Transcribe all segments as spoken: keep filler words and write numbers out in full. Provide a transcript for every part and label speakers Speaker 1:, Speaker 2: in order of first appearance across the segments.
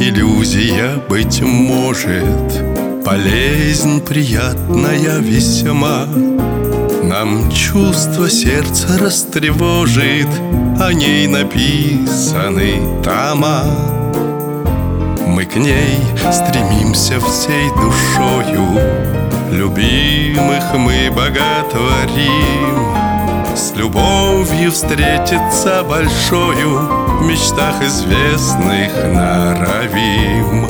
Speaker 1: иллюзия, быть может, болезнь приятная весьма. Нам чувство сердца растревожит, о ней написаны тома. Мы к ней стремимся всей душою, любимых мы боготворим. С любовью встретиться большою в мечтах известных норовим.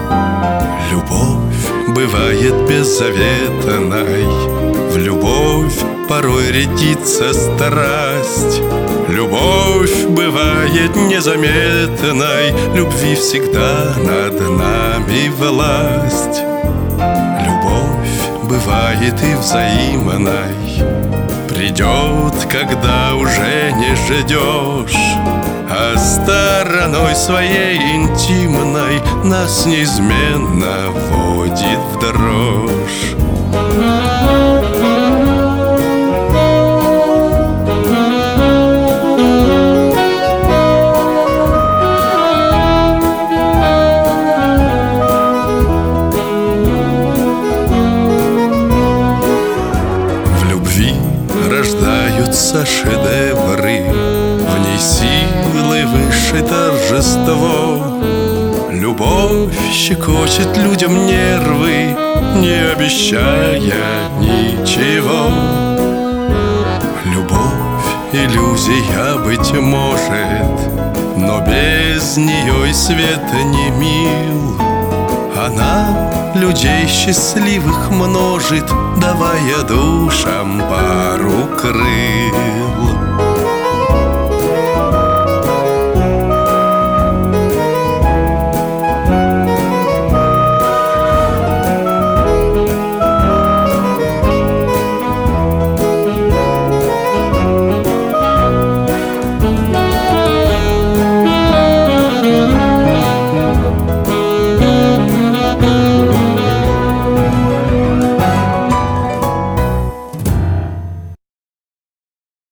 Speaker 1: Любовь бывает беззаветной, в любовь порой рядится страсть. Любовь бывает незаметной, любви всегда над нами власть. Любовь бывает и взаимной, придет, когда уже не ждешь, а стороной своей интимной нас неизменно вводит в дрожь. Рождаются шедевры, в ней силы выше торжество. Любовь щекочет людям нервы, не обещая ничего. Любовь — иллюзия, быть может, но без нее и свет не мил. Она людей счастливых множит, давая душам пару крыл.